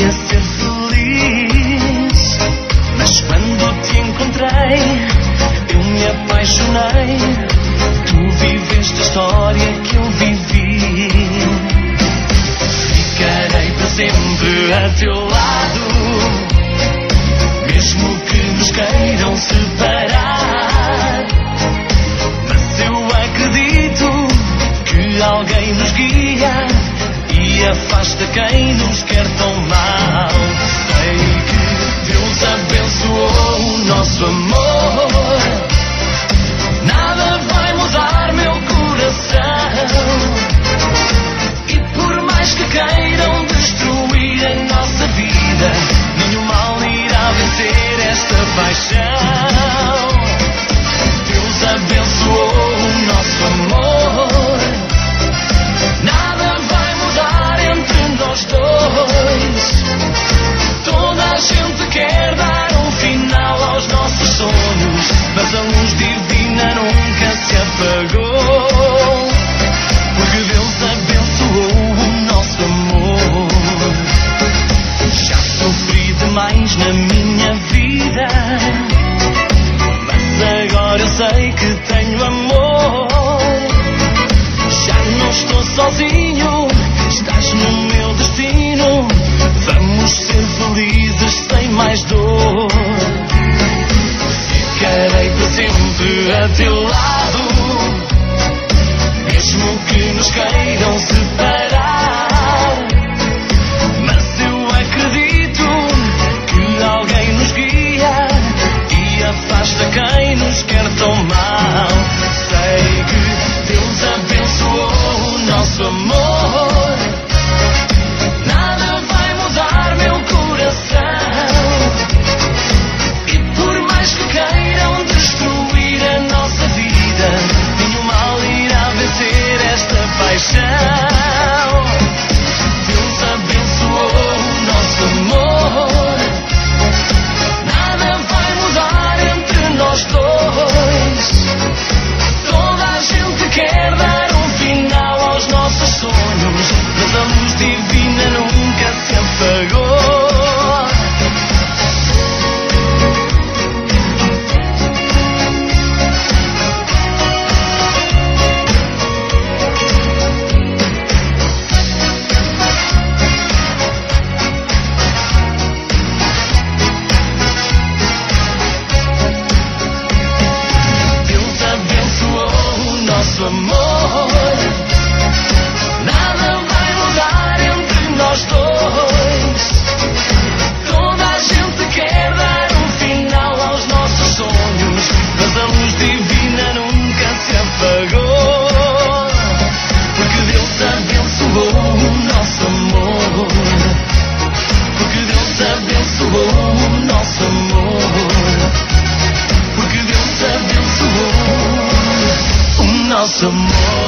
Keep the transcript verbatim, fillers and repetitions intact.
queria ser feliz, mas quando te encontrei eu me apaixonei. Tu viveste a história que eu vivi. Ficarei para sempre a teu lado, mesmo que nos queiram separar. Mas eu acredito que alguém nos guia e afasta quem nos quer tão mal. Sei que Deus abençoou o nosso amor. Nada vai mudar meu coração. E por mais que queiram destruir a nossa vida, nenhum mal irá vencer esta paixão. Deus abençoou o nosso amor. Nada vai mudar entre nós dois. Toda a gente quer dar um final aos nossos sonhos, mas a luz divina nunca se apagou, porque Deus abençoou o nosso amor. Já sofri demais na minha vida, mas agora eu sei que tenho amor. Já não estou sozinho, estás no meu destino. Vamos ser felizes sem mais dor. Ficarei para sempre a teu lado, mesmo que nos queiram separar. Mas eu acredito que alguém nos guia e afasta quem nos quer tão mal. Sei que Deus abençoou o nosso amor. Nada vai mudar meu coração. E por mais que queiram destruir a nossa vida, nenhum mal irá vencer esta paixão. Deus abençoou o nosso amor. Nada vai mudar entre nós dois. Toda a gente quer dar um final aos nossos sonhos, mas a luz divina nunca se apagou. Deus abençoou o nosso amor. Nada vai mudar entre nós dois. Toda a gente quer dar um final aos nossos sonhos, mas a luz divina nunca se apagou, porque Deus abençoou o nosso amor. Porque Deus abençoou o nosso amor. Porque Deus abençoou o nosso amor.